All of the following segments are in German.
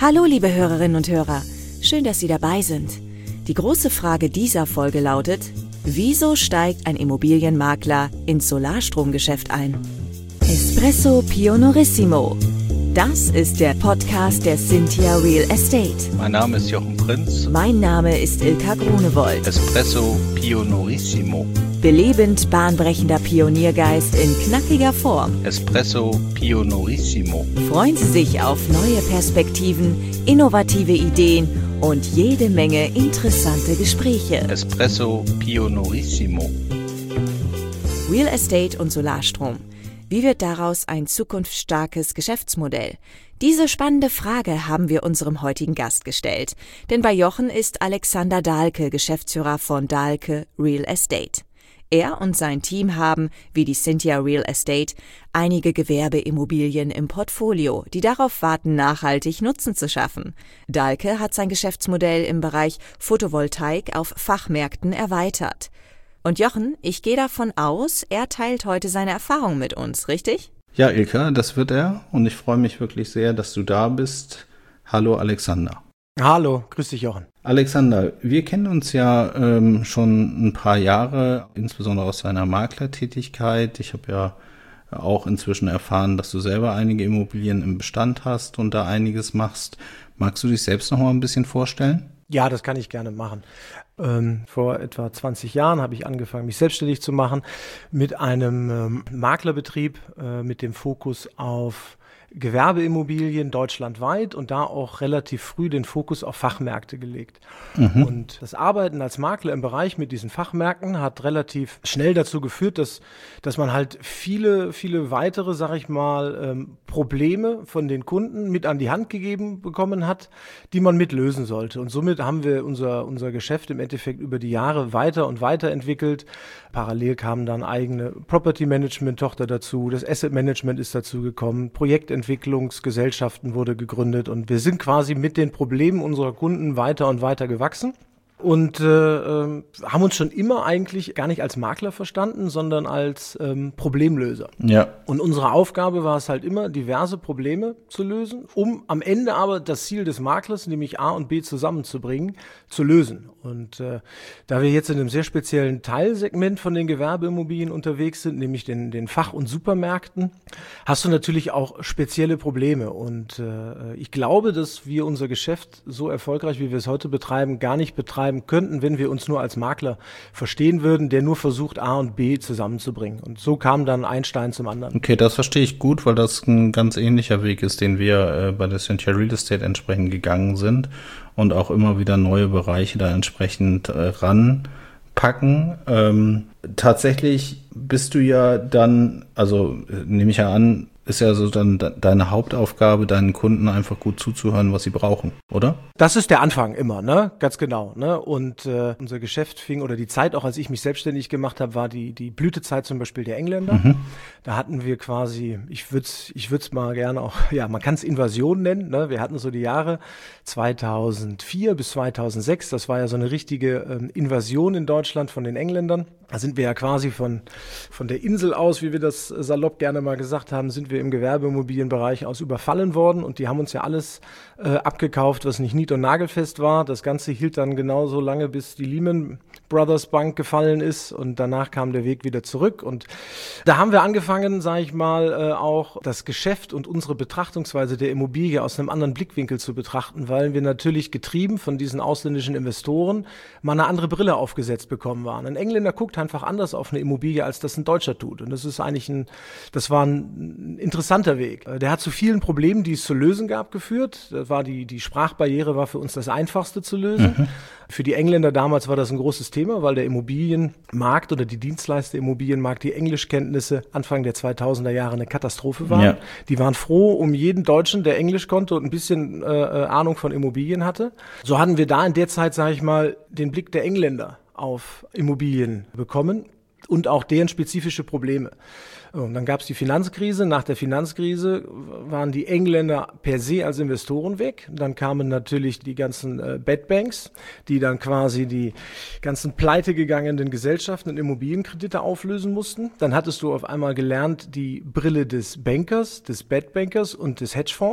Hallo liebe Hörerinnen und Hörer, schön, dass Sie dabei sind. Die große Frage dieser Folge lautet: Wieso steigt ein Immobilienmakler ins Solarstromgeschäft ein? Espresso Pionorissimo. Das ist der Podcast der Cynthia Real Estate. Mein Name ist Jochen Prinz. Mein Name ist Ilka Grunewold. Espresso Pionorissimo. Belebend bahnbrechender Pioniergeist in knackiger Form. Espresso Pionorissimo. Freuen Sie sich auf neue Perspektiven, innovative Ideen und jede Menge interessante Gespräche. Espresso Pionorissimo. Real Estate und Solarstrom. Wie wird daraus ein zukunftsstarkes Geschäftsmodell? Diese spannende Frage haben wir unserem heutigen Gast gestellt. Denn bei Jochen ist Alexander Dahlke, Geschäftsführer von Dahlke Real Estate. Er und sein Team haben, wie die Cynthia Real Estate, einige Gewerbeimmobilien im Portfolio, die darauf warten, nachhaltig Nutzen zu schaffen. Dahlke hat sein Geschäftsmodell im Bereich Photovoltaik auf Fachmärkten erweitert. Und Jochen, ich gehe davon aus, er teilt heute seine Erfahrungen mit uns, richtig? Ja, Ilka, das wird er. Und ich freue mich wirklich sehr, dass du da bist. Hallo, Alexander. Hallo, grüß dich, Jochen. Alexander, wir kennen uns ja schon ein paar Jahre, insbesondere aus deiner Maklertätigkeit. Ich habe ja auch inzwischen erfahren, dass du selber einige Immobilien im Bestand hast und da einiges machst. Magst du dich selbst noch mal ein bisschen vorstellen? Ja, das kann ich gerne machen. Vor etwa 20 Jahren habe ich angefangen, mich selbstständig zu machen mit einem Maklerbetrieb mit dem Fokus auf Gewerbeimmobilien deutschlandweit und da auch relativ früh den Fokus auf Fachmärkte gelegt. Und das Arbeiten als Makler im Bereich mit diesen Fachmärkten hat relativ schnell dazu geführt, dass man halt viele weitere, sag ich mal, Probleme von den Kunden mit an die Hand gegeben bekommen hat, die man mit lösen sollte. Und somit haben wir unser Geschäft im Endeffekt über die Jahre weiter und weiter entwickelt. Parallel kamen dann eigene Property Management Tochter dazu, das Asset Management ist dazu gekommen, Projektentwicklungsgesellschaften wurde gegründet und wir sind quasi mit den Problemen unserer Kunden weiter und weiter gewachsen. Und haben uns schon immer eigentlich gar nicht als Makler verstanden, sondern als Problemlöser. Ja. Und unsere Aufgabe war es halt immer, diverse Probleme zu lösen, um am Ende aber das Ziel des Maklers, nämlich A und B zusammenzubringen, zu lösen. Und da wir jetzt in einem sehr speziellen Teilsegment von den Gewerbeimmobilien unterwegs sind, nämlich den Fach- und Supermärkten, hast du natürlich auch spezielle Probleme. Und ich glaube, dass wir unser Geschäft so erfolgreich, wie wir es heute betreiben, gar nicht betreiben könnten, wenn wir uns nur als Makler verstehen würden, der nur versucht, A und B zusammenzubringen. Und so kam dann ein Stein zum anderen. Okay, das verstehe ich gut, weil das ein ganz ähnlicher Weg ist, den wir bei der Cynthia Real Estate entsprechend gegangen sind und auch immer wieder neue Bereiche da entsprechend ranpacken. Tatsächlich bist du ja dann, also nehme ich ja an, ist ja so dann deine Hauptaufgabe, deinen Kunden einfach gut zuzuhören, was sie brauchen, oder? Das ist der Anfang immer, ne? Ganz genau, ne? Und unser Geschäft fing, oder die Zeit, auch als ich mich selbstständig gemacht habe, war die Blütezeit zum Beispiel der Engländer. Da hatten wir quasi, ich würd's mal gerne auch, ja, man kann es Invasion nennen, ne? Wir hatten so die Jahre 2004 bis 2006, das war ja so eine richtige Invasion in Deutschland von den Engländern. Da sind wir ja quasi von der Insel aus, wie wir das salopp gerne mal gesagt haben, sind wir im Gewerbeimmobilienbereich aus überfallen worden und die haben uns ja alles abgekauft, was nicht nied- und nagelfest war. Das Ganze hielt dann genauso lange, bis die Lehman Brothers Bank gefallen ist und danach kam der Weg wieder zurück und da haben wir angefangen, sage ich mal, auch das Geschäft und unsere Betrachtungsweise der Immobilie aus einem anderen Blickwinkel zu betrachten, weil wir natürlich getrieben von diesen ausländischen Investoren mal eine andere Brille aufgesetzt bekommen waren. Ein Engländer guckt einfach anders auf eine Immobilie, als das ein Deutscher tut und das ist eigentlich das war ein interessanter Weg. Der hat zu vielen Problemen, die es zu lösen gab, geführt. Das war die Sprachbarriere war für uns das Einfachste zu lösen. Für die Engländer damals war das ein großes Thema, weil der Immobilienmarkt oder die Dienstleister-Immobilienmarkt, die Englischkenntnisse Anfang der 2000er Jahre eine Katastrophe waren. Ja. Die waren froh um jeden Deutschen, der Englisch konnte und ein bisschen Ahnung von Immobilien hatte. So hatten wir da in der Zeit, sage ich mal, den Blick der Engländer auf Immobilien bekommen und auch deren spezifische Probleme. Und dann gab es die Finanzkrise. Nach der Finanzkrise waren die Engländer per se als Investoren weg. Dann kamen natürlich die ganzen Bad Banks, die dann quasi die ganzen pleitegegangenen Gesellschaften und Immobilienkredite auflösen mussten. Dann hattest du auf einmal gelernt, die Brille des Bankers, des Bad Bankers und des Hedgefonds.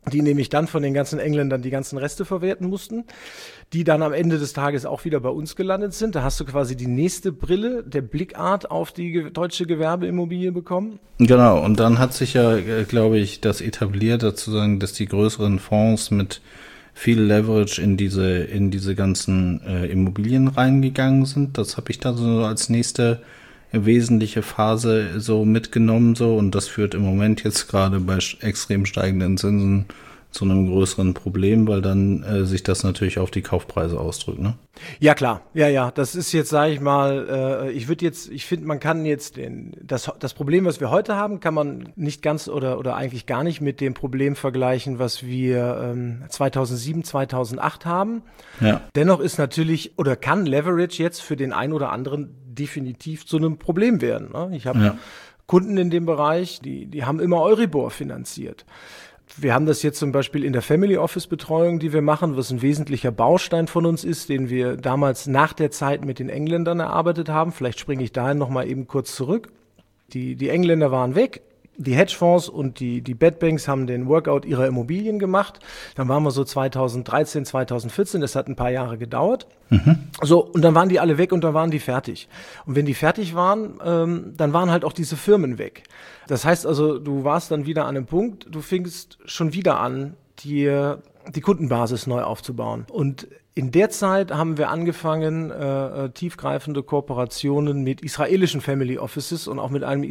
die nämlich dann von den ganzen Engländern die ganzen Reste verwerten mussten, die dann am Ende des Tages auch wieder bei uns gelandet sind. Da hast du quasi die nächste Brille der Blickart auf die deutsche Gewerbeimmobilie bekommen. Genau, und dann hat sich ja, glaube ich, das etabliert, sozusagen, dass die größeren Fonds mit viel Leverage in diese ganzen Immobilien reingegangen sind. Das habe ich da so als nächste wesentliche Phase so mitgenommen, so, und das führt im Moment jetzt gerade bei extrem steigenden Zinsen zu einem größeren Problem, weil dann sich das natürlich auf die Kaufpreise ausdrückt, ne? Ja, klar. Ja. Das ist jetzt, sage ich mal, ich finde, man kann jetzt das Problem, was wir heute haben, kann man nicht ganz oder eigentlich gar nicht mit dem Problem vergleichen, was wir 2007, 2008 haben. Ja. Dennoch ist natürlich oder kann Leverage jetzt für den einen oder anderen definitiv zu einem Problem werden, ne? Ich habe Kunden in dem Bereich, die haben immer Euribor finanziert. Wir haben das jetzt zum Beispiel in der Family Office Betreuung, die wir machen, was ein wesentlicher Baustein von uns ist, den wir damals nach der Zeit mit den Engländern erarbeitet haben. Vielleicht springe ich dahin nochmal eben kurz zurück. Die Engländer waren weg. Die Hedgefonds und die Bedbanks haben den Workout ihrer Immobilien gemacht. Dann waren wir so 2013, 2014, das hat ein paar Jahre gedauert. So, und dann waren die alle weg und dann waren die fertig. Und wenn die fertig waren, dann waren halt auch diese Firmen weg. Das heißt also, du warst dann wieder an einem Punkt, du fingst schon wieder an, dir die Kundenbasis neu aufzubauen. Und in der Zeit haben wir angefangen, tiefgreifende Kooperationen mit israelischen Family Offices und auch mit einem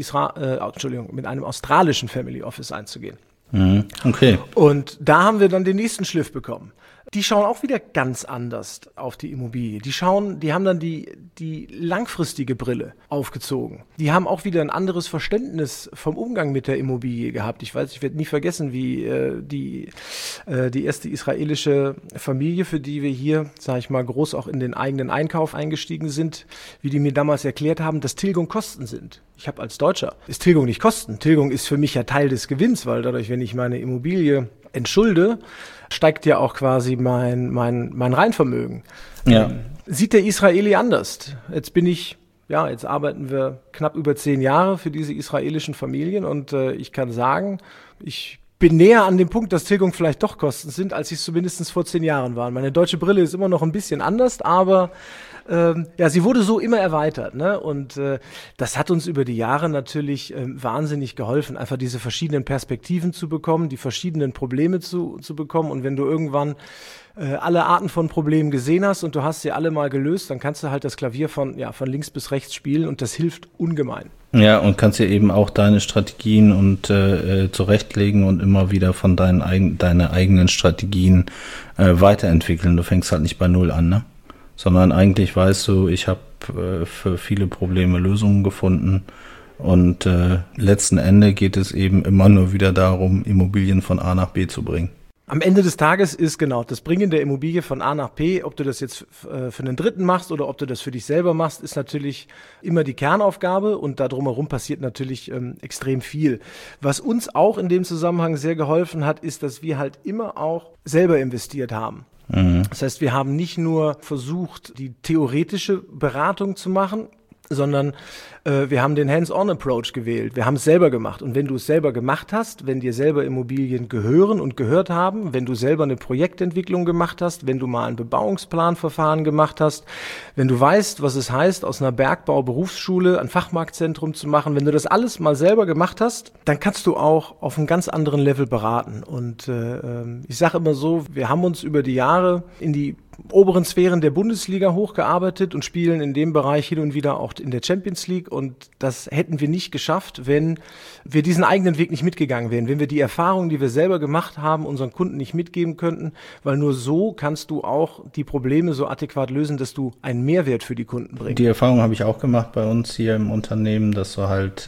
australischen Family Office einzugehen. Okay. Und da haben wir dann den nächsten Schliff bekommen. Die schauen auch wieder ganz anders auf die Immobilie. Die haben dann die langfristige Brille aufgezogen. Die haben auch wieder ein anderes Verständnis vom Umgang mit der Immobilie gehabt. Ich werde nie vergessen, wie die erste israelische Familie, für die wir hier, sage ich mal, groß auch in den eigenen Einkauf eingestiegen sind, wie die mir damals erklärt haben, dass Tilgung Kosten sind. Ich habe als Deutscher, ist Tilgung nicht Kosten. Tilgung ist für mich ja Teil des Gewinns, weil dadurch, wenn ich meine Immobilie entschulde, steigt ja auch quasi mein Reinvermögen. Ja. Sieht der Israeli anders. Jetzt arbeiten wir knapp über 10 Jahre für diese israelischen Familien und ich kann sagen, ich bin näher an dem Punkt, dass Tilgung vielleicht doch Kosten sind, als sie es zumindest vor 10 Jahren waren. Meine deutsche Brille ist immer noch ein bisschen anders, aber sie wurde so immer erweitert, ne? Und das hat uns über die Jahre natürlich wahnsinnig geholfen, einfach diese verschiedenen Perspektiven zu bekommen, die verschiedenen Probleme zu bekommen. Und wenn du irgendwann alle Arten von Problemen gesehen hast und du hast sie alle mal gelöst, dann kannst du halt das Klavier von links bis rechts spielen und das hilft ungemein. Ja, und kannst dir eben auch deine Strategien und zurechtlegen und immer wieder von deine eigenen Strategien weiterentwickeln. Du fängst halt nicht bei Null an, ne? Sondern eigentlich weißt du, ich habe für viele Probleme Lösungen gefunden und letzten Endes geht es eben immer nur wieder darum, Immobilien von A nach B zu bringen. Am Ende des Tages ist genau das Bringen der Immobilie von A nach B, ob du das jetzt für einen Dritten machst oder ob du das für dich selber machst, ist natürlich immer die Kernaufgabe und da drumherum passiert natürlich extrem viel. Was uns auch in dem Zusammenhang sehr geholfen hat, ist, dass wir halt immer auch selber investiert haben. Das heißt, wir haben nicht nur versucht, die theoretische Beratung zu machen, sondern wir haben den Hands-on-Approach gewählt. Wir haben es selber gemacht. Und wenn du es selber gemacht hast, wenn dir selber Immobilien gehören und gehört haben, wenn du selber eine Projektentwicklung gemacht hast, wenn du mal ein Bebauungsplanverfahren gemacht hast, wenn du weißt, was es heißt, aus einer Bergbau-Berufsschule ein Fachmarktzentrum zu machen, wenn du das alles mal selber gemacht hast, dann kannst du auch auf einem ganz anderen Level beraten. Und ich sage immer so, wir haben uns über die Jahre in die oberen Sphären der Bundesliga hochgearbeitet und spielen in dem Bereich hin und wieder auch in der Champions League und das hätten wir nicht geschafft, wenn wir diesen eigenen Weg nicht mitgegangen wären, wenn wir die Erfahrungen, die wir selber gemacht haben, unseren Kunden nicht mitgeben könnten, weil nur so kannst du auch die Probleme so adäquat lösen, dass du einen Mehrwert für die Kunden bringst. Die Erfahrung habe ich auch gemacht bei uns hier im Unternehmen, dass du halt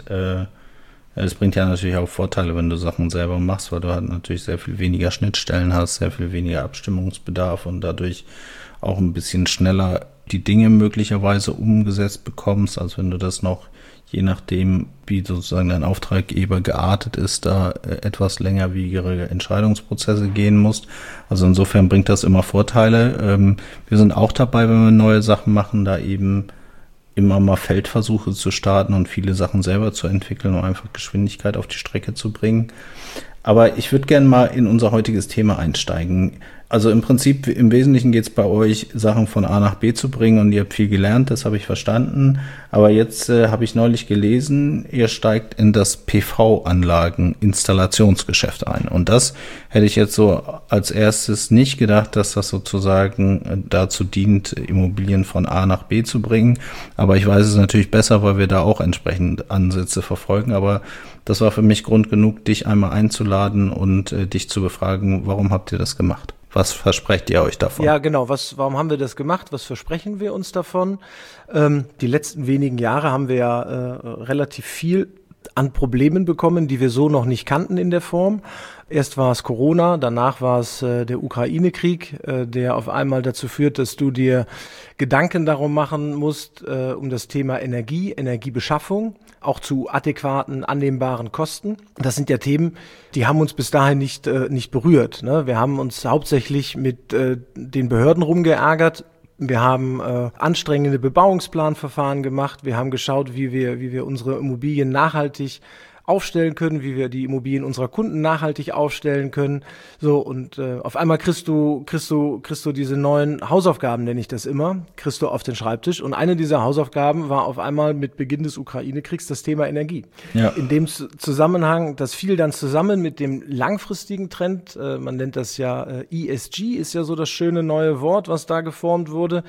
es bringt ja natürlich auch Vorteile, wenn du Sachen selber machst, weil du halt natürlich sehr viel weniger Schnittstellen hast, sehr viel weniger Abstimmungsbedarf und dadurch auch ein bisschen schneller die Dinge möglicherweise umgesetzt bekommst, als wenn du das noch, je nachdem, wie sozusagen dein Auftraggeber geartet ist, da etwas längerwiegere Entscheidungsprozesse gehen musst. Also insofern bringt das immer Vorteile. Wir sind auch dabei, wenn wir neue Sachen machen, da eben immer mal Feldversuche zu starten und viele Sachen selber zu entwickeln, um einfach Geschwindigkeit auf die Strecke zu bringen. Aber ich würde gerne mal in unser heutiges Thema einsteigen. Also im Prinzip, im Wesentlichen geht es bei euch, Sachen von A nach B zu bringen und ihr habt viel gelernt, das habe ich verstanden. Aber jetzt habe ich neulich gelesen, ihr steigt in das PV-Anlagen-Installationsgeschäft ein. Und das hätte ich jetzt so als erstes nicht gedacht, dass das sozusagen dazu dient, Immobilien von A nach B zu bringen. Aber ich weiß es natürlich besser, weil wir da auch entsprechend Ansätze verfolgen. Aber das war für mich Grund genug, dich einmal einzuladen und dich zu befragen, warum habt ihr das gemacht? Was versprecht ihr euch davon? Ja, genau. Warum haben wir das gemacht? Was versprechen wir uns davon? Die letzten wenigen Jahre haben wir ja relativ viel an Problemen bekommen, die wir so noch nicht kannten in der Form. Erst war es Corona, danach war es der Ukraine-Krieg, der auf einmal dazu führt, dass du dir Gedanken darum machen musst, um das Thema Energiebeschaffung, auch zu adäquaten, annehmbaren Kosten. Das sind ja Themen, die haben uns bis dahin nicht berührt. Ne? Wir haben uns hauptsächlich mit den Behörden rumgeärgert. Wir haben anstrengende Bebauungsplanverfahren gemacht. Wir haben geschaut, wie wir unsere Immobilien nachhaltig aufstellen können, wie wir die Immobilien unserer Kunden nachhaltig aufstellen können. So, und auf einmal kriegst du diese neuen Hausaufgaben, nenne ich das immer, kriegst du auf den Schreibtisch. Und eine dieser Hausaufgaben war auf einmal mit Beginn des Ukraine-Kriegs das Thema Energie. Ja. In dem Zusammenhang, das fiel dann zusammen mit dem langfristigen Trend, man nennt das ja ESG, ist ja so das schöne neue Wort, was da geformt wurde.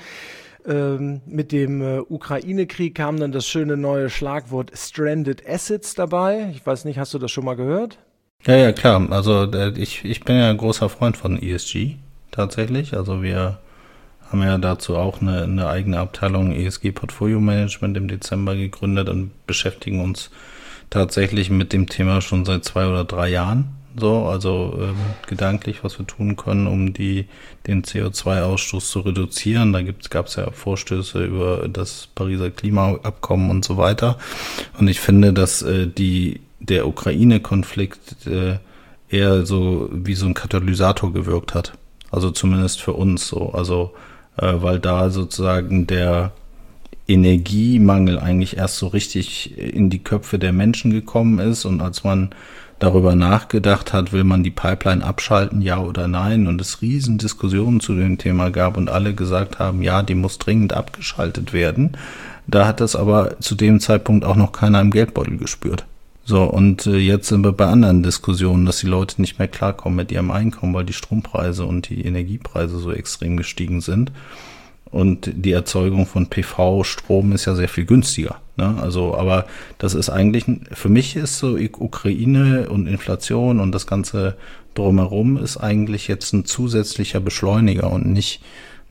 Mit dem Ukraine-Krieg kam dann das schöne neue Schlagwort Stranded Assets dabei. Ich weiß nicht, hast du das schon mal gehört? Ja, klar. Also ich bin ja ein großer Freund von ESG tatsächlich. Also wir haben ja dazu auch eine eigene Abteilung ESG Portfolio Management im Dezember gegründet und beschäftigen uns tatsächlich mit dem Thema schon seit 2 oder 3 Jahren. So, also gedanklich, was wir tun können, um den CO2-Ausstoß zu reduzieren. Da gab es ja Vorstöße über das Pariser Klimaabkommen und so weiter. Und ich finde, dass der Ukraine-Konflikt eher so wie so ein Katalysator gewirkt hat. Also zumindest für uns so. Also weil da sozusagen der Energiemangel eigentlich erst so richtig in die Köpfe der Menschen gekommen ist. Und als man darüber nachgedacht hat, will man die Pipeline abschalten, ja oder nein, und es riesen Diskussionen zu dem Thema gab und alle gesagt haben, ja, die muss dringend abgeschaltet werden. Da hat das aber zu dem Zeitpunkt auch noch keiner im Geldbeutel gespürt. So, und jetzt sind wir bei anderen Diskussionen, dass die Leute nicht mehr klarkommen mit ihrem Einkommen, weil die Strompreise und die Energiepreise so extrem gestiegen sind. Und die Erzeugung von PV-Strom ist ja sehr viel günstiger. Ne? Also, aber das ist eigentlich, für mich ist so Ukraine und Inflation und das Ganze drumherum ist eigentlich jetzt ein zusätzlicher Beschleuniger und nicht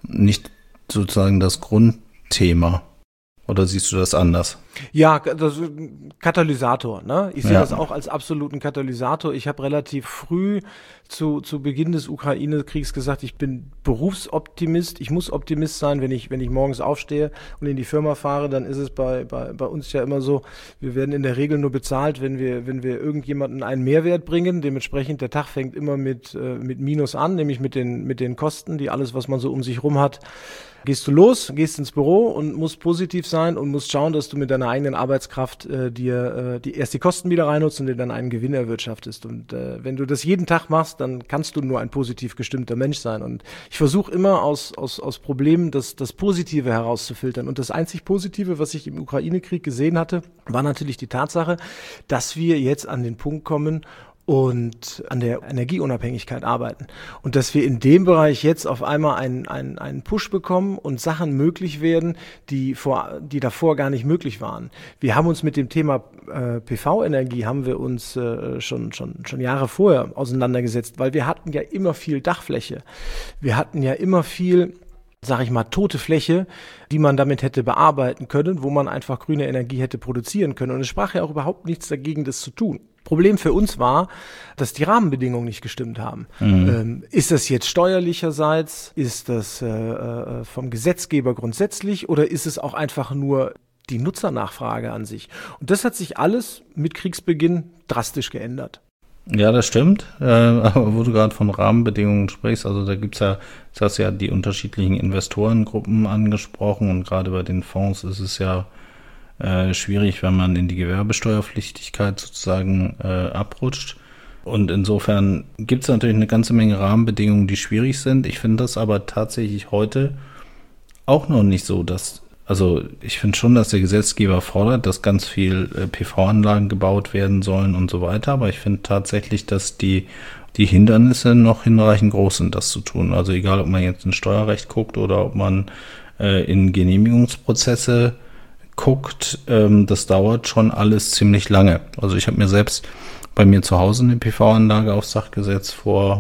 sozusagen das Grundthema. Oder siehst du das anders? Ja, das ist ein Katalysator. Ne? Ich sehe das auch als absoluten Katalysator. Ich habe relativ früh zu Beginn des Ukraine-Kriegs gesagt, ich bin Berufsoptimist. Ich muss Optimist sein, wenn ich morgens aufstehe und in die Firma fahre, dann ist es bei uns ja immer so, wir werden in der Regel nur bezahlt, wenn wir irgendjemanden einen Mehrwert bringen. Dementsprechend, der Tag fängt immer mit Minus an, nämlich mit den Kosten, die alles, was man so um sich rum hat. Gehst du los, gehst ins Büro und musst positiv sein und musst schauen, dass du mit deiner eigenen Arbeitskraft dir erst die Kosten wieder reinholst und dir dann einen Gewinn erwirtschaftest. Und wenn du das jeden Tag machst, dann kannst du nur ein positiv gestimmter Mensch sein. Und ich versuche immer aus Problemen das Positive herauszufiltern. Und das einzig Positive, was ich im Ukraine-Krieg gesehen hatte, war natürlich die Tatsache, dass wir jetzt an den Punkt kommen und an der Energieunabhängigkeit arbeiten. Und dass wir in dem Bereich jetzt auf einmal einen Push bekommen und Sachen möglich werden, die davor gar nicht möglich waren. Wir haben uns mit dem Thema PV-Energie haben wir uns schon Jahre vorher auseinandergesetzt, weil wir hatten ja immer viel Dachfläche. Wir hatten ja immer viel, sag ich mal, tote Fläche, die man damit hätte bearbeiten können, wo man einfach grüne Energie hätte produzieren können. Und es sprach ja auch überhaupt nichts dagegen, das zu tun. Problem für uns war, dass die Rahmenbedingungen nicht gestimmt haben. Mhm. Ist das jetzt steuerlicherseits? Ist das vom Gesetzgeber grundsätzlich? Oder ist es auch einfach nur die Nutzernachfrage an sich? Und das hat sich alles mit Kriegsbeginn drastisch geändert. Ja, das stimmt. Aber wo du gerade von Rahmenbedingungen sprichst, also da gibt's ja, jetzt hast du ja die unterschiedlichen Investorengruppen angesprochen und gerade bei den Fonds ist es ja schwierig, wenn man in die Gewerbesteuerpflichtigkeit sozusagen abrutscht. Und insofern gibt es natürlich eine ganze Menge Rahmenbedingungen, die schwierig sind. Ich finde das aber tatsächlich heute auch noch nicht so, also ich finde schon, dass der Gesetzgeber fordert, dass ganz viel PV-Anlagen gebaut werden sollen und so weiter. Aber ich finde tatsächlich, dass die Hindernisse noch hinreichend groß sind, das zu tun. Also egal, ob man jetzt ins Steuerrecht guckt oder ob man in Genehmigungsprozesse guckt, das dauert schon alles ziemlich lange. Also ich habe mir selbst bei mir zu Hause eine PV-Anlage aufs Dach gesetzt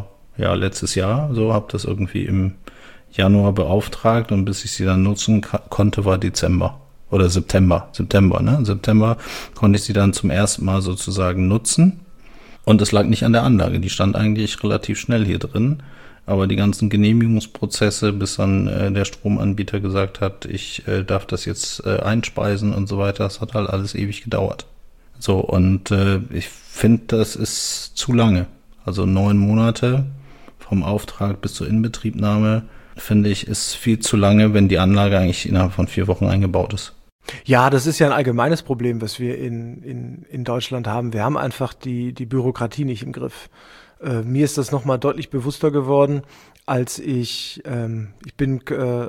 letztes Jahr. So habe das irgendwie im Januar beauftragt und bis ich sie dann nutzen konnte, war Dezember oder September, ne? September konnte ich sie dann zum ersten Mal sozusagen nutzen und es lag nicht an der Anlage, die stand eigentlich relativ schnell hier drin, aber die ganzen Genehmigungsprozesse, bis dann der Stromanbieter gesagt hat, ich darf das jetzt einspeisen und so weiter, das hat halt alles ewig gedauert. So, und ich finde, das ist zu lange. Also 9 Monate vom Auftrag bis zur Inbetriebnahme, finde ich, ist viel zu lange, wenn die Anlage eigentlich innerhalb von 4 Wochen eingebaut ist. Ja, das ist ja ein allgemeines Problem, was wir in Deutschland haben. Wir haben einfach die Bürokratie nicht im Griff. Mir ist das nochmal deutlich bewusster geworden, als ich bin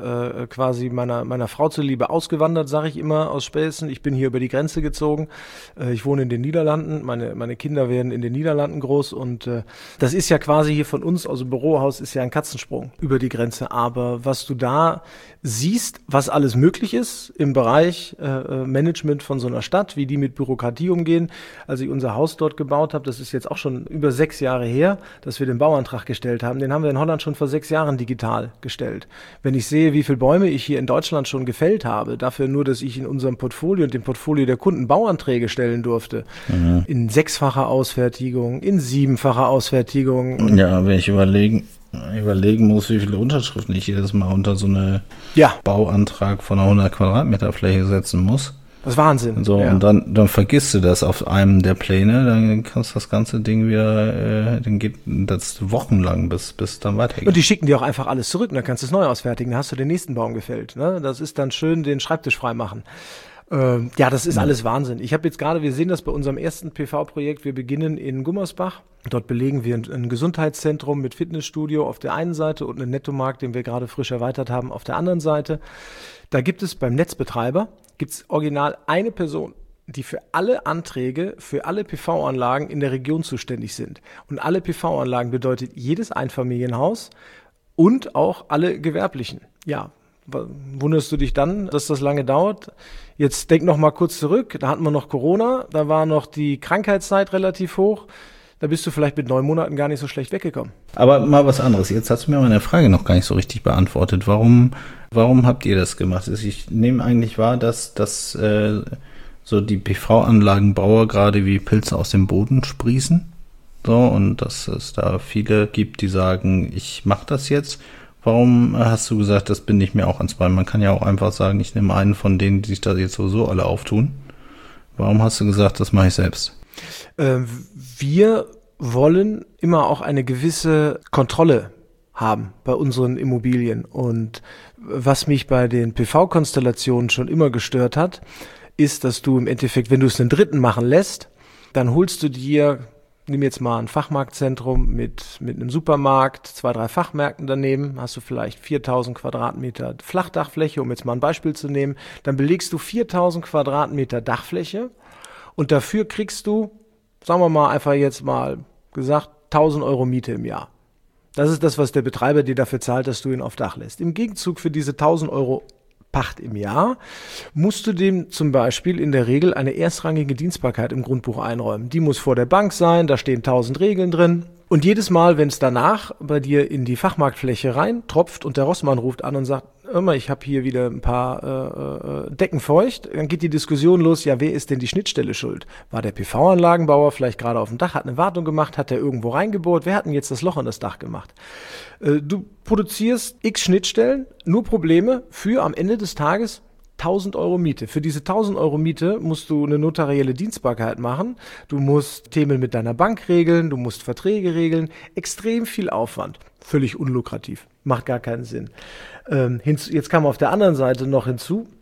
quasi meiner Frau zuliebe ausgewandert, sage ich immer aus Späßen. Ich bin hier über die Grenze gezogen. Ich wohne in den Niederlanden. Meine Kinder werden in den Niederlanden groß und das ist ja quasi hier von uns aus dem Bürohaus ist ja ein Katzensprung über die Grenze. Aber was du da siehst, was alles möglich ist im Bereich Management von so einer Stadt, wie die mit Bürokratie umgehen. Als ich unser Haus dort gebaut habe, das ist jetzt auch schon über 6 Jahre her, dass wir den Bauantrag gestellt haben. Den haben wir in Holland schon vor 6 Jahren digital gestellt. Wenn ich sehe, wie viele Bäume ich hier in Deutschland schon gefällt habe, dafür nur, dass ich in unserem Portfolio und dem Portfolio der Kunden Bauanträge stellen durfte, in 6-facher Ausfertigung, in 7-facher Ausfertigung. Ja, wenn ich überlegen muss, wie viele Unterschriften ich jedes Mal unter so eine Bauantrag von einer 100 Quadratmeter Fläche setzen muss. Das ist Wahnsinn. So, ja. Und dann vergisst du das auf einem der Pläne, dann kannst du das ganze Ding wieder, dann geht das wochenlang, bis dann weitergeht. Und die schicken dir auch einfach alles zurück, und dann kannst du es neu ausfertigen, dann hast du den nächsten Baum gefällt. Ne? Das ist dann schön den Schreibtisch freimachen. Das ist alles Wahnsinn. Ich habe jetzt gerade, wir sehen das bei unserem ersten PV-Projekt, wir beginnen in Gummersbach. Dort belegen wir ein Gesundheitszentrum mit Fitnessstudio auf der einen Seite und einen Nettomarkt, den wir gerade frisch erweitert haben, auf der anderen Seite. Da gibt es beim Netzbetreiber, original eine Person, die für alle Anträge, für alle PV-Anlagen in der Region zuständig sind. Und alle PV-Anlagen bedeutet jedes Einfamilienhaus und auch alle gewerblichen. Ja, wunderst du dich dann, dass das lange dauert? Jetzt denk noch mal kurz zurück, da hatten wir noch Corona, da war noch die Krankheitszeit relativ hoch, da bist du vielleicht mit 9 Monaten gar nicht so schlecht weggekommen. Aber mal was anderes, jetzt hast du mir meine Frage noch gar nicht so richtig beantwortet. Warum habt ihr das gemacht? Ich nehme eigentlich wahr, dass so die PV-Anlagenbauer gerade wie Pilze aus dem Boden sprießen. So, und dass es da viele gibt, die sagen, ich mache das jetzt. Warum hast du gesagt, das binde ich mir auch ans Bein? Man kann ja auch einfach sagen, ich nehme einen von denen, die sich da jetzt sowieso alle auftun. Warum hast du gesagt, das mache ich selbst? Wir wollen immer auch eine gewisse Kontrolle haben bei unseren Immobilien. Und was mich bei den PV-Konstellationen schon immer gestört hat, ist, dass du im Endeffekt, wenn du es einen Dritten machen lässt, dann holst du dir, nimm jetzt mal ein Fachmarktzentrum mit einem Supermarkt, 2, 3 Fachmärkten daneben, hast du vielleicht 4.000 Quadratmeter Flachdachfläche, um jetzt mal ein Beispiel zu nehmen, dann belegst du 4.000 Quadratmeter Dachfläche und dafür kriegst du, sagen wir mal einfach jetzt mal gesagt, 1.000 Euro Miete im Jahr. Das ist das, was der Betreiber dir dafür zahlt, dass du ihn auf Dach lässt. Im Gegenzug für diese 1.000 Euro Pacht im Jahr, musst du dem zum Beispiel in der Regel eine erstrangige Dienstbarkeit im Grundbuch einräumen. Die muss vor der Bank sein, da stehen 1.000 Regeln drin. Und jedes Mal, wenn es danach bei dir in die Fachmarktfläche reintropft und der Rossmann ruft an und sagt, immer, ich habe hier wieder ein paar Decken feucht, dann geht die Diskussion los, ja, wer ist denn die Schnittstelle schuld? War der PV-Anlagenbauer vielleicht gerade auf dem Dach, hat eine Wartung gemacht, hat der irgendwo reingebohrt, wer hat denn jetzt das Loch in das Dach gemacht? Du produzierst x Schnittstellen, nur Probleme für am Ende des Tages 1.000 Euro Miete. Für diese 1.000 Euro Miete musst du eine notarielle Dienstbarkeit machen. Du musst Themen mit deiner Bank regeln, du musst Verträge regeln. Extrem viel Aufwand. Völlig unlukrativ. Macht gar keinen Sinn. Jetzt kam auf der anderen Seite noch hinzu,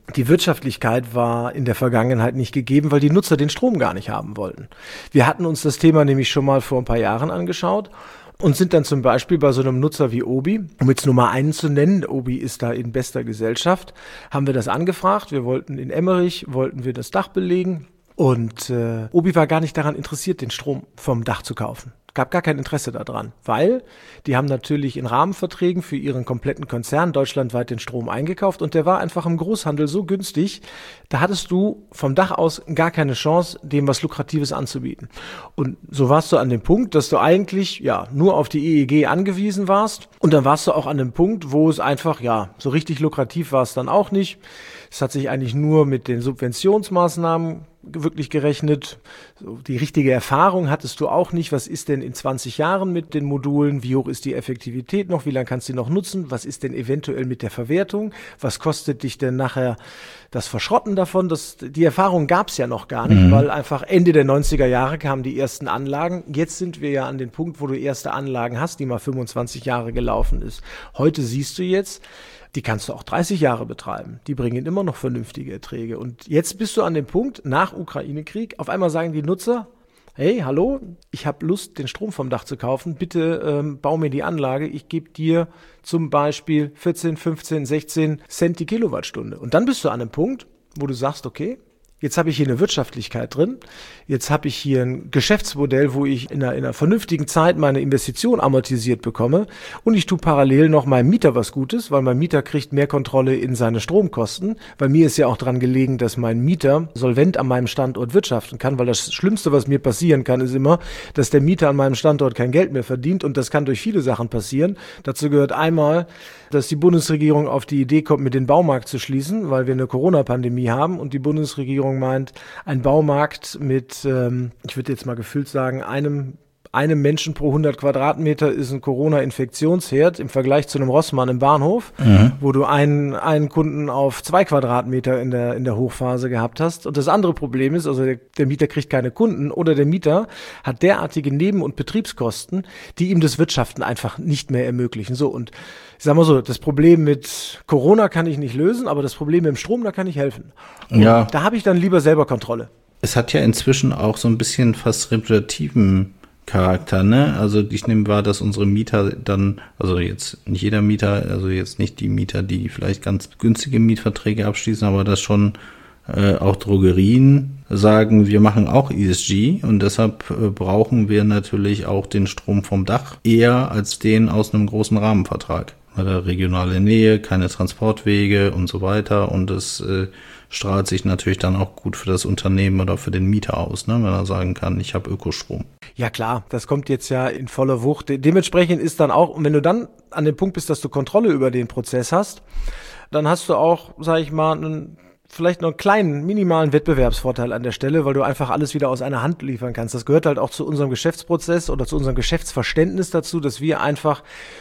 die Wirtschaftlichkeit war in der Vergangenheit nicht gegeben, weil die Nutzer den Strom gar nicht haben wollten. Wir hatten uns das Thema nämlich schon mal vor ein paar Jahren angeschaut und sind dann zum Beispiel bei so einem Nutzer wie Obi, um jetzt nur mal einen zu nennen, Obi ist da in bester Gesellschaft, haben wir das angefragt. Wir wollten in Emmerich, das Dach belegen und Obi war gar nicht daran interessiert, den Strom vom Dach zu kaufen. Gab gar kein Interesse daran, weil die haben natürlich in Rahmenverträgen für ihren kompletten Konzern deutschlandweit den Strom eingekauft und der war einfach im Großhandel so günstig, da hattest du vom Dach aus gar keine Chance, dem was Lukratives anzubieten. Und so warst du an dem Punkt, dass du eigentlich nur auf die EEG angewiesen warst und dann warst du auch an dem Punkt, wo es einfach, so richtig lukrativ war es dann auch nicht. Es hat sich eigentlich nur mit den Subventionsmaßnahmen wirklich gerechnet. Die richtige Erfahrung hattest du auch nicht. Was ist denn in 20 Jahren mit den Modulen? Wie hoch ist die Effektivität noch? Wie lange kannst du die noch nutzen? Was ist denn eventuell mit der Verwertung? Was kostet dich denn nachher das Verschrotten davon? Die Erfahrung gab es ja noch gar nicht, weil einfach Ende der 90er Jahre kamen die ersten Anlagen. Jetzt sind wir ja an dem Punkt, wo du erste Anlagen hast, die mal 25 Jahre gelaufen ist. Heute siehst du jetzt, die kannst du auch 30 Jahre betreiben. Die bringen immer noch vernünftige Erträge. Und jetzt bist du an dem Punkt, nach Ukraine-Krieg, auf einmal sagen die Nutzer, hey, hallo, ich habe Lust, den Strom vom Dach zu kaufen. Bitte bau mir die Anlage. Ich gebe dir zum Beispiel 14, 15, 16 Cent die Kilowattstunde. Und dann bist du an einem Punkt, wo du sagst, okay, jetzt habe ich hier eine Wirtschaftlichkeit drin, jetzt habe ich hier ein Geschäftsmodell, wo ich in einer vernünftigen Zeit meine Investition amortisiert bekomme und ich tue parallel noch meinem Mieter was Gutes, weil mein Mieter kriegt mehr Kontrolle in seine Stromkosten, weil mir ist ja auch dran gelegen, dass mein Mieter solvent an meinem Standort wirtschaften kann, weil das Schlimmste, was mir passieren kann, ist immer, dass der Mieter an meinem Standort kein Geld mehr verdient und das kann durch viele Sachen passieren. Dazu gehört einmal, dass die Bundesregierung auf die Idee kommt, mit den Baumarkt zu schließen, weil wir eine Corona-Pandemie haben und die Bundesregierung meint, ein Baumarkt mit, ich würde jetzt mal gefühlt sagen, einem Menschen pro 100 Quadratmeter ist ein Corona-Infektionsherd im Vergleich zu einem Rossmann im Bahnhof, wo du einen Kunden auf 2 Quadratmeter in der Hochphase gehabt hast. Und das andere Problem ist, also der Mieter kriegt keine Kunden oder der Mieter hat derartige Neben- und Betriebskosten, die ihm das Wirtschaften einfach nicht mehr ermöglichen. So, und ich sag mal so, das Problem mit Corona kann ich nicht lösen, aber das Problem mit dem Strom, da kann ich helfen. Und da habe ich dann lieber selber Kontrolle. Es hat ja inzwischen auch so ein bisschen fast reputativen Charakter, ne? Also ich nehme wahr, dass unsere Mieter dann, also jetzt nicht jeder Mieter, also jetzt nicht die Mieter, die vielleicht ganz günstige Mietverträge abschließen, aber dass schon auch Drogerien sagen, wir machen auch ESG und deshalb brauchen wir natürlich auch den Strom vom Dach eher als den aus einem großen Rahmenvertrag. Regionale Nähe, keine Transportwege und so weiter und das strahlt sich natürlich dann auch gut für das Unternehmen oder für den Mieter aus, ne? Wenn er sagen kann, ich habe Ökostrom. Ja klar, das kommt jetzt ja in voller Wucht. Dementsprechend ist dann auch, und wenn du dann an dem Punkt bist, dass du Kontrolle über den Prozess hast, dann hast du auch, sage ich mal, vielleicht noch einen kleinen, minimalen Wettbewerbsvorteil an der Stelle, weil du einfach alles wieder aus einer Hand liefern kannst. Das gehört halt auch zu unserem Geschäftsprozess oder zu unserem Geschäftsverständnis dazu, dass wir einfach,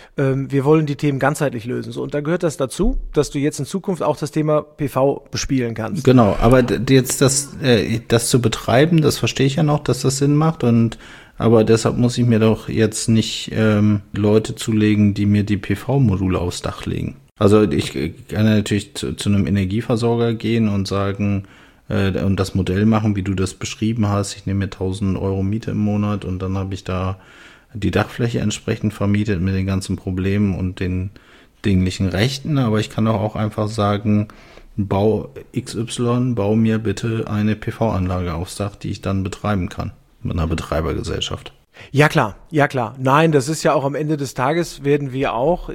wir wollen die Themen ganzheitlich lösen. So, und da gehört das dazu, dass du jetzt in Zukunft auch das Thema PV bespielen kannst. Genau, aber jetzt das zu betreiben, das verstehe ich ja noch, dass das Sinn macht aber deshalb muss ich mir doch jetzt nicht Leute zulegen, die mir die PV-Module aufs Dach legen. Also ich kann natürlich zu einem Energieversorger gehen und sagen und das Modell machen, wie du das beschrieben hast. Ich nehme mir 1.000 Euro Miete im Monat und dann habe ich da die Dachfläche entsprechend vermietet mit den ganzen Problemen und den dinglichen Rechten. Aber ich kann auch einfach sagen, Bau XY, bau mir bitte eine PV-Anlage aufs Dach, die ich dann betreiben kann mit einer Betreibergesellschaft. Ja klar. Nein, das ist ja auch am Ende des Tages werden wir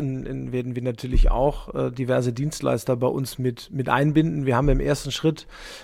natürlich auch diverse Dienstleister bei uns mit einbinden. Wir haben im ersten Schritt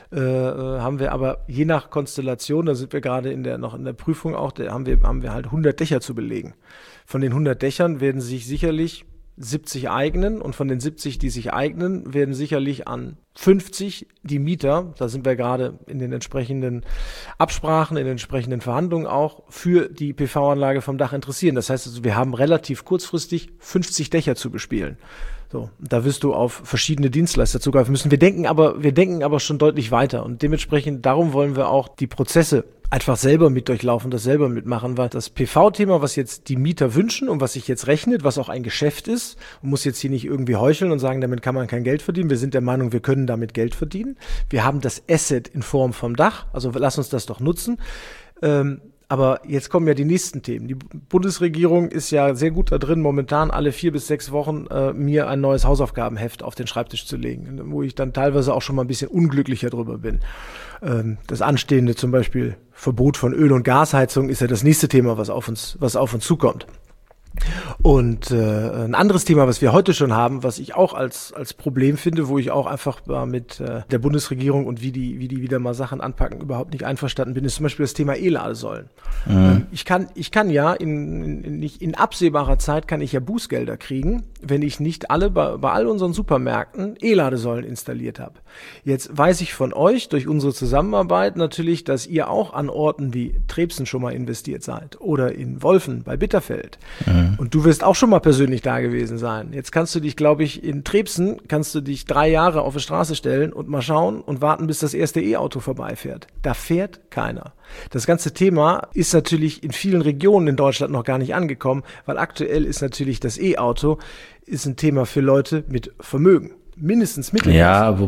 haben wir aber je nach Konstellation, da sind wir gerade noch in der Prüfung auch, haben wir halt 100 Dächer zu belegen. Von den 100 Dächern werden sich sicherlich 70 eignen und von den 70, die sich eignen, werden sicherlich an 50 die Mieter, da sind wir gerade in den entsprechenden Absprachen, in den entsprechenden Verhandlungen auch, für die PV-Anlage vom Dach interessieren. Das heißt also, wir haben relativ kurzfristig 50 Dächer zu bespielen. So, da wirst du auf verschiedene Dienstleister zugreifen müssen. Wir denken aber schon deutlich weiter und dementsprechend darum wollen wir auch die Prozesse einfach selber mit durchlaufen, das selber mitmachen, weil das PV-Thema, was jetzt die Mieter wünschen und was sich jetzt rechnet, was auch ein Geschäft ist, man muss jetzt hier nicht irgendwie heucheln und sagen, damit kann man kein Geld verdienen. Wir sind der Meinung, wir können damit Geld verdienen. Wir haben das Asset in Form vom Dach, also lass uns das doch nutzen. Aber jetzt kommen ja die nächsten Themen. Die Bundesregierung ist ja sehr gut da drin, momentan alle 4 bis 6 Wochen mir ein neues Hausaufgabenheft auf den Schreibtisch zu legen, wo ich dann teilweise auch schon mal ein bisschen unglücklicher drüber bin. Das anstehende zum Beispiel Verbot von Öl- und Gasheizung ist ja das nächste Thema, was auf uns zukommt. Und ein anderes Thema, was wir heute schon haben, was ich auch als Problem finde, wo ich auch einfach mit der Bundesregierung und wie die wieder mal Sachen anpacken, überhaupt nicht einverstanden bin, ist zum Beispiel das Thema E-Ladesäulen. Ich kann ja in absehbarer Zeit kann ich ja Bußgelder kriegen, wenn ich nicht bei all unseren Supermärkten E-Ladesäulen installiert habe. Jetzt weiß ich von euch durch unsere Zusammenarbeit natürlich, dass ihr auch an Orten wie Trebsen schon mal investiert seid oder in Wolfen bei Bitterfeld. Und du wirst auch schon mal persönlich da gewesen sein. Jetzt kannst du dich, glaube ich, in Trebsen 3 Jahre auf die Straße stellen und mal schauen und warten, bis das erste E-Auto vorbeifährt. Da fährt keiner. Das ganze Thema ist natürlich in vielen Regionen in Deutschland noch gar nicht angekommen, weil aktuell ist natürlich das E-Auto ein Thema für Leute mit Vermögen. Mindestens Mittelklasse. Ja,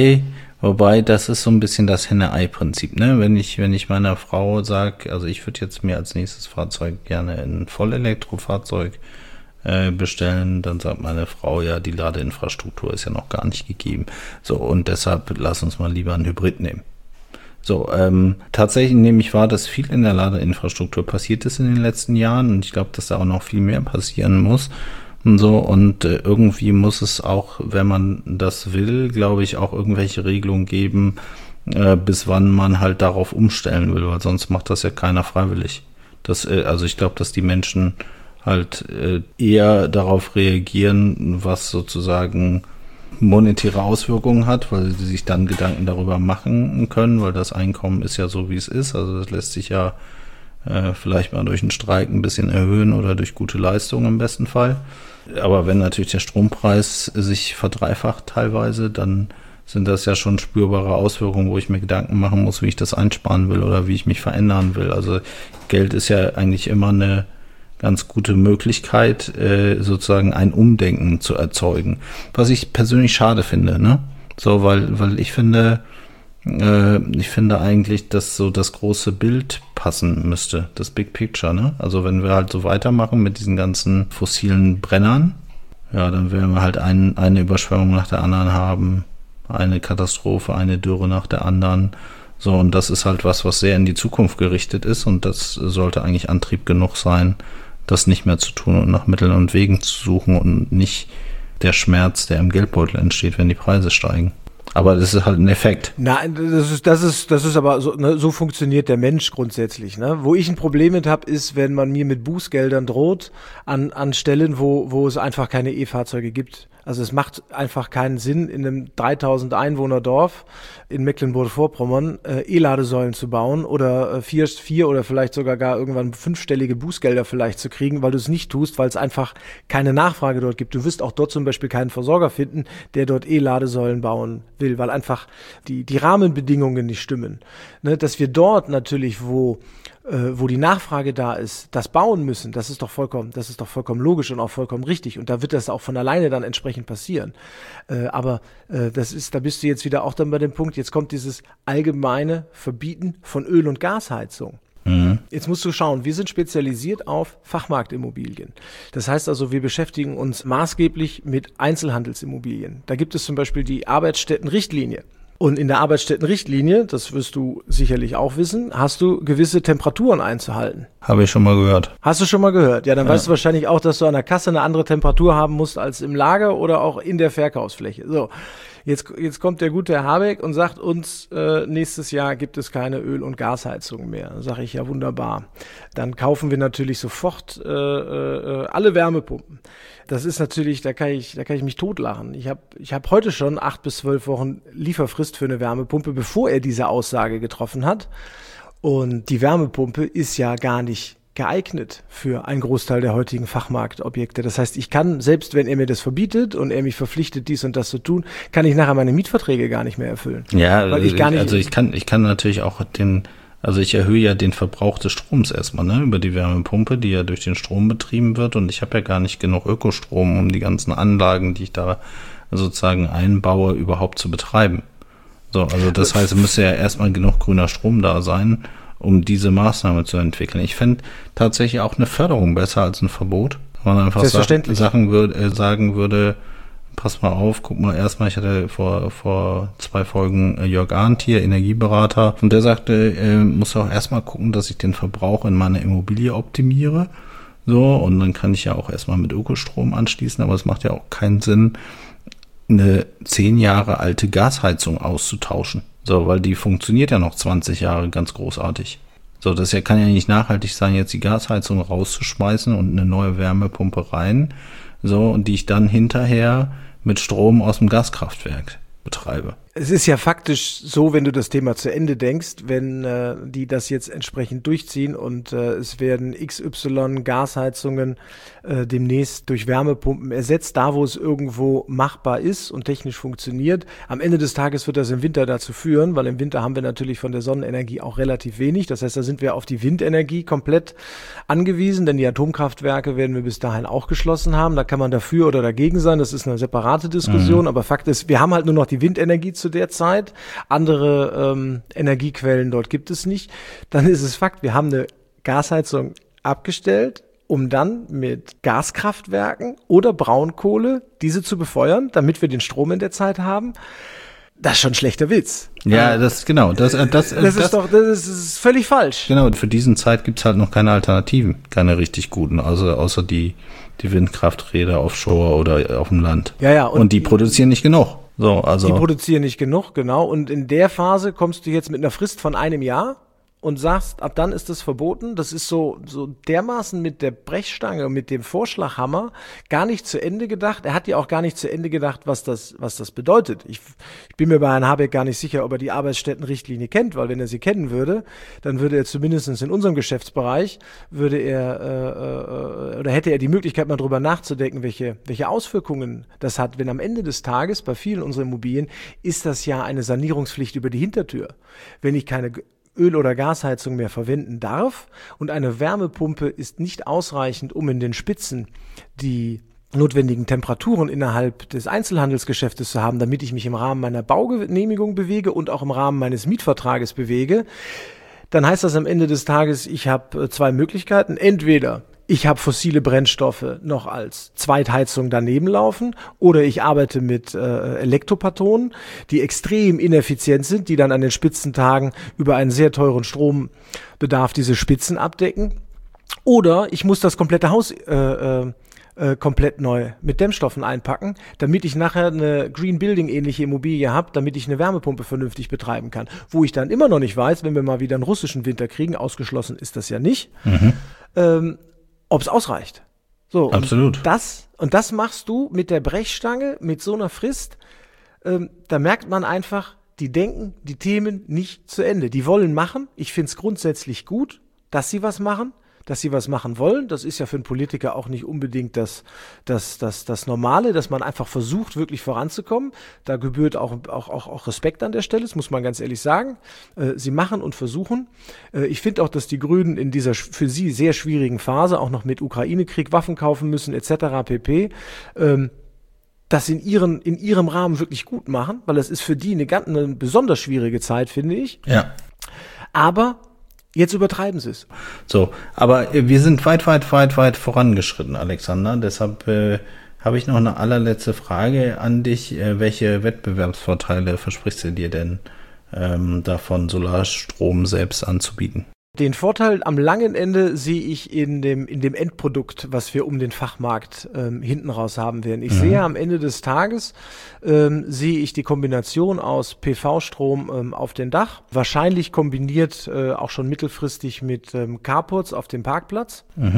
wobei das ist so ein bisschen das Henne-Ei-Prinzip, ne? Wenn ich meiner Frau sage, also ich würde jetzt mir als nächstes Fahrzeug gerne ein Vollelektrofahrzeug bestellen, dann sagt meine Frau, ja, die Ladeinfrastruktur ist ja noch gar nicht gegeben. So, und deshalb lass uns mal lieber einen Hybrid nehmen. So, tatsächlich nehme ich wahr, dass viel in der Ladeinfrastruktur passiert ist in den letzten Jahren und ich glaube, dass da auch noch viel mehr passieren muss. Und so, und irgendwie muss es auch, wenn man das will, glaube ich, auch irgendwelche Regelungen geben, bis wann man halt darauf umstellen will, weil sonst macht das ja keiner freiwillig. Also ich glaube, dass die Menschen halt eher darauf reagieren, was sozusagen monetäre Auswirkungen hat, weil sie sich dann Gedanken darüber machen können, weil das Einkommen ist ja so, wie es ist. Also das lässt sich ja vielleicht mal durch einen Streik ein bisschen erhöhen oder durch gute Leistungen im besten Fall. Aber wenn natürlich der Strompreis sich verdreifacht teilweise, dann sind das ja schon spürbare Auswirkungen, wo ich mir Gedanken machen muss, wie ich das einsparen will oder wie ich mich verändern will. Also Geld ist ja eigentlich immer eine ganz gute Möglichkeit, sozusagen ein Umdenken zu erzeugen. Was ich persönlich schade finde, ne? So, weil ich finde eigentlich, dass so das große Bild passen müsste, das Big Picture, ne? Also wenn wir halt so weitermachen mit diesen ganzen fossilen Brennern, ja, dann werden wir halt eine Überschwemmung nach der anderen haben, eine Katastrophe, eine Dürre nach der anderen. So, und das ist halt was sehr in die Zukunft gerichtet ist und das sollte eigentlich Antrieb genug sein, das nicht mehr zu tun und nach Mitteln und Wegen zu suchen und nicht der Schmerz, der im Geldbeutel entsteht, wenn die Preise steigen. Aber das ist halt ein Effekt. Nein, das ist aber so, ne, so funktioniert der Mensch grundsätzlich, ne? Wo ich ein Problem mit habe, ist, wenn man mir mit Bußgeldern droht an Stellen, wo es einfach keine E-Fahrzeuge gibt. Also es macht einfach keinen Sinn, in einem 3000 Einwohner Dorf in Mecklenburg-Vorpommern E-Ladesäulen zu bauen oder vier oder vielleicht sogar gar irgendwann 5-stellige Bußgelder vielleicht zu kriegen, weil du es nicht tust, weil es einfach keine Nachfrage dort gibt. Du wirst auch dort zum Beispiel keinen Versorger finden, der dort E-Ladesäulen bauen will, weil einfach die Rahmenbedingungen nicht stimmen. Ne, dass wir dort natürlich, wo die Nachfrage da ist, das bauen müssen, das ist doch vollkommen logisch und auch vollkommen richtig. Und da wird das auch von alleine dann entsprechend passieren. Aber da bist du jetzt wieder auch dann bei dem Punkt, jetzt kommt dieses allgemeine Verbieten von Öl- und Gasheizung. Mhm. Jetzt musst du schauen, wir sind spezialisiert auf Fachmarktimmobilien. Das heißt also, wir beschäftigen uns maßgeblich mit Einzelhandelsimmobilien. Da gibt es zum Beispiel die Arbeitsstättenrichtlinie. Und in der Arbeitsstättenrichtlinie, das wirst du sicherlich auch wissen, hast du gewisse Temperaturen einzuhalten. Habe ich schon mal gehört. Hast du schon mal gehört? Ja, dann weißt du wahrscheinlich auch, dass du an der Kasse eine andere Temperatur haben musst als im Lager oder auch in der Verkaufsfläche. So, jetzt kommt der gute Herr Habeck und sagt uns, nächstes Jahr gibt es keine Öl- und Gasheizung mehr. Dann sage ich, ja wunderbar. Dann kaufen wir natürlich sofort alle Wärmepumpen. Das ist natürlich, da kann ich mich totlachen. Ich hab heute schon 8 bis 12 Wochen Lieferfrist für eine Wärmepumpe, bevor er diese Aussage getroffen hat. Und die Wärmepumpe ist ja gar nicht geeignet für einen Großteil der heutigen Fachmarktobjekte. Das heißt, ich kann, selbst wenn er mir das verbietet und er mich verpflichtet, dies und das zu tun, kann ich nachher meine Mietverträge gar nicht mehr erfüllen. Ja, weil ich gar nicht, also ich kann natürlich auch also ich erhöhe ja den Verbrauch des Stroms erstmal, ne, über die Wärmepumpe, die ja durch den Strom betrieben wird, und ich habe ja gar nicht genug Ökostrom, um die ganzen Anlagen, die ich da sozusagen einbaue, überhaupt zu betreiben. So, also das heißt, es müsste ja erstmal genug grüner Strom da sein, um diese Maßnahme zu entwickeln. Ich fände tatsächlich auch eine Förderung besser als ein Verbot. Wenn man einfach sagen würde, pass mal auf, guck mal, erstmal, ich hatte vor 2 Folgen Jörg Arndt hier, Energieberater, und der sagte, muss auch erstmal gucken, dass ich den Verbrauch in meiner Immobilie optimiere. So, und dann kann ich ja auch erstmal mit Ökostrom anschließen, aber es macht ja auch keinen Sinn, eine 10 Jahre alte Gasheizung auszutauschen. So, weil die funktioniert ja noch 20 Jahre ganz großartig. So, kann ja nicht nachhaltig sein, jetzt die Gasheizung rauszuschmeißen und eine neue Wärmepumpe rein, so, und die ich dann hinterher mit Strom aus dem Gaskraftwerk betreibe. Es ist ja faktisch so, wenn du das Thema zu Ende denkst, wenn die das jetzt entsprechend durchziehen und es werden XY Gasheizungen demnächst durch Wärmepumpen ersetzt, da wo es irgendwo machbar ist und technisch funktioniert. Am Ende des Tages wird das im Winter dazu führen, weil im Winter haben wir natürlich von der Sonnenenergie auch relativ wenig. Das heißt, da sind wir auf die Windenergie komplett angewiesen, denn die Atomkraftwerke werden wir bis dahin auch geschlossen haben. Da kann man dafür oder dagegen sein, das ist eine separate Diskussion, aber Fakt ist, wir haben halt nur noch die Windenergie zu der Zeit. Andere Energiequellen dort gibt es nicht. Dann ist es Fakt, wir haben eine Gasheizung abgestellt, um dann mit Gaskraftwerken oder Braunkohle diese zu befeuern, damit wir den Strom in der Zeit haben. Das ist schon ein schlechter Witz. Ja, das ist völlig falsch. Genau, für diesen Zeit gibt's halt noch keine Alternativen, keine richtig guten, außer die Windkrafträder offshore oder auf dem Land. Ja, und die produzieren nicht genug. So, also. Die produzieren nicht genug, genau. Und in der Phase kommst du jetzt mit einer Frist von 1 Jahr und sagst, ab dann ist das verboten. Das ist so dermaßen mit der Brechstange, mit dem Vorschlaghammer gar nicht zu Ende gedacht. Er hat ja auch gar nicht zu Ende gedacht, was das bedeutet. Ich bin mir bei Herrn Habeck gar nicht sicher, ob er die Arbeitsstättenrichtlinie kennt, weil wenn er sie kennen würde, dann würde er zumindest in unserem Geschäftsbereich, hätte er die Möglichkeit, mal drüber nachzudenken, welche Auswirkungen das hat. Wenn am Ende des Tages bei vielen unserer Immobilien ist das ja eine Sanierungspflicht über die Hintertür. Wenn ich keine Öl- oder Gasheizung mehr verwenden darf und eine Wärmepumpe ist nicht ausreichend, um in den Spitzen die notwendigen Temperaturen innerhalb des Einzelhandelsgeschäftes zu haben, damit ich mich im Rahmen meiner Baugenehmigung bewege und auch im Rahmen meines Mietvertrages bewege, dann heißt das am Ende des Tages, ich habe 2 Möglichkeiten. Entweder ich habe fossile Brennstoffe noch als Zweitheizung daneben laufen oder ich arbeite mit Elektropatronen, die extrem ineffizient sind, die dann an den Spitzentagen über einen sehr teuren Strombedarf diese Spitzen abdecken. Oder ich muss das komplette Haus komplett neu mit Dämmstoffen einpacken, damit ich nachher eine Green Building ähnliche Immobilie habe, damit ich eine Wärmepumpe vernünftig betreiben kann. Wo ich dann immer noch nicht weiß, wenn wir mal wieder einen russischen Winter kriegen, ausgeschlossen ist das ja nicht, ob es ausreicht. So, absolut. Und das machst du mit der Brechstange, mit so einer Frist. Da merkt man einfach, die denken die Themen nicht zu Ende. Die wollen machen. Ich finde es grundsätzlich gut, dass sie was machen, dass sie was machen wollen. Das ist ja für einen Politiker auch nicht unbedingt das Normale, dass man einfach versucht, wirklich voranzukommen. Da gebührt auch Respekt an der Stelle, das muss man ganz ehrlich sagen. Sie machen und versuchen. Ich finde auch, dass die Grünen in dieser für sie sehr schwierigen Phase, auch noch mit Ukraine-Krieg, Waffen kaufen müssen etc. pp., das in ihrem Rahmen wirklich gut machen, weil das ist für die eine besonders schwierige Zeit, finde ich. Ja. Aber jetzt übertreiben sie es. So, aber wir sind weit vorangeschritten, Alexander. Deshalb habe ich noch eine allerletzte Frage an dich. Welche Wettbewerbsvorteile versprichst du dir denn davon, Solarstrom selbst anzubieten? Den Vorteil am langen Ende sehe ich in dem Endprodukt, was wir um den Fachmarkt hinten raus haben werden. Ich sehe am Ende des Tages, sehe ich die Kombination aus PV-Strom auf dem Dach, wahrscheinlich kombiniert auch schon mittelfristig mit Carports auf dem Parkplatz.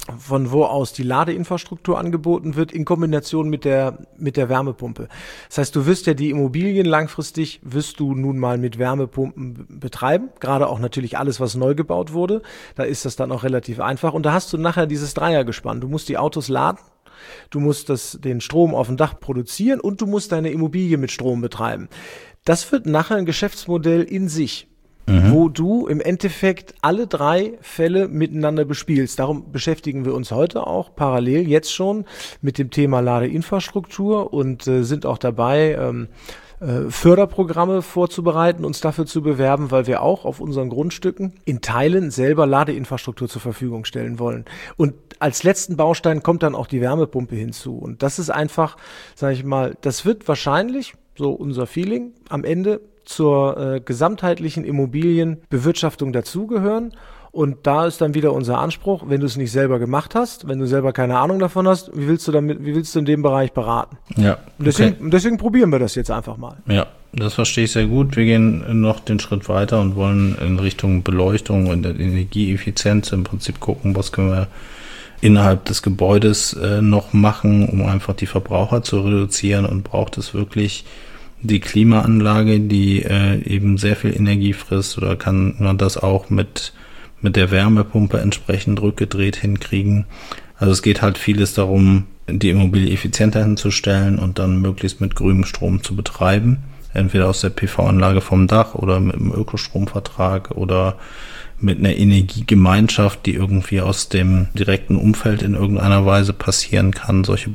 von wo aus die Ladeinfrastruktur angeboten wird, in Kombination mit der Wärmepumpe. Das heißt, du wirst ja die Immobilien langfristig, wirst du nun mal mit Wärmepumpen betreiben, gerade auch natürlich alles, was neu gebaut wurde. Da ist das dann auch relativ einfach und da hast du nachher dieses Dreiergespann. Du musst die Autos laden, du musst den Strom auf dem Dach produzieren und du musst deine Immobilie mit Strom betreiben. Das wird nachher ein Geschäftsmodell in sich, wo du im Endeffekt alle 3 Fälle miteinander bespielst. Darum beschäftigen wir uns heute auch parallel jetzt schon mit dem Thema Ladeinfrastruktur und sind auch dabei, Förderprogramme vorzubereiten, uns dafür zu bewerben, weil wir auch auf unseren Grundstücken in Teilen selber Ladeinfrastruktur zur Verfügung stellen wollen. Und als letzten Baustein kommt dann auch die Wärmepumpe hinzu. Und das ist einfach, sage ich mal, das wird wahrscheinlich, so unser Feeling, am Ende zur gesamtheitlichen Immobilienbewirtschaftung dazugehören. Und da ist dann wieder unser Anspruch, wenn du es nicht selber gemacht hast, wenn du selber keine Ahnung davon hast, wie willst du in dem Bereich beraten? Ja. Und deswegen probieren wir das jetzt einfach mal. Ja, das verstehe ich sehr gut. Wir gehen noch den Schritt weiter und wollen in Richtung Beleuchtung und Energieeffizienz im Prinzip gucken, was können wir innerhalb des Gebäudes noch machen, um einfach die Verbraucher zu reduzieren, und braucht es wirklich die Klimaanlage, die eben sehr viel Energie frisst, oder kann man das auch mit der Wärmepumpe entsprechend rückgedreht hinkriegen? Also es geht halt vieles darum, die Immobilie effizienter hinzustellen und dann möglichst mit grünem Strom zu betreiben. Entweder aus der PV-Anlage vom Dach oder mit einem Ökostromvertrag oder mit einer Energiegemeinschaft, die irgendwie aus dem direkten Umfeld in irgendeiner Weise passieren kann. Solche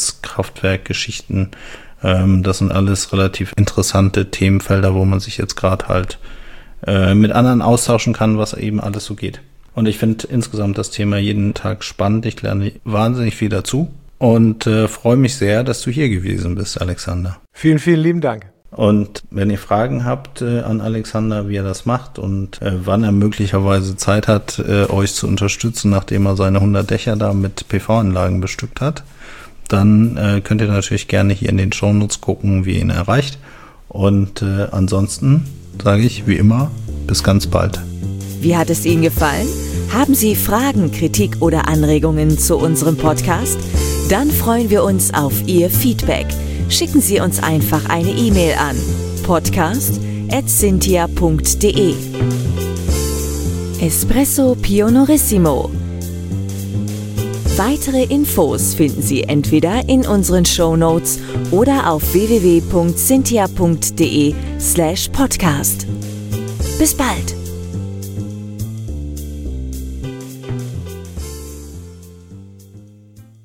Blockheizkraftwerkgeschichten, das sind alles relativ interessante Themenfelder, wo man sich jetzt gerade halt mit anderen austauschen kann, was eben alles so geht. Und ich finde insgesamt das Thema jeden Tag spannend. Ich lerne wahnsinnig viel dazu und freue mich sehr, dass du hier gewesen bist, Alexander. Vielen, vielen lieben Dank. Und wenn ihr Fragen habt an Alexander, wie er das macht und wann er möglicherweise Zeit hat, euch zu unterstützen, nachdem er seine 100 Dächer da mit PV-Anlagen bestückt hat, dann könnt ihr natürlich gerne hier in den Shownotes gucken, wie ihr ihn erreicht. Und ansonsten sage ich wie immer, bis ganz bald. Wie hat es Ihnen gefallen? Haben Sie Fragen, Kritik oder Anregungen zu unserem Podcast? Dann freuen wir uns auf Ihr Feedback. Schicken Sie uns einfach eine E-Mail an podcast@cintia.de. Espresso Pionorissimo. Weitere Infos finden Sie entweder in unseren Shownotes oder auf www.cintia.de/podcast. Bis bald!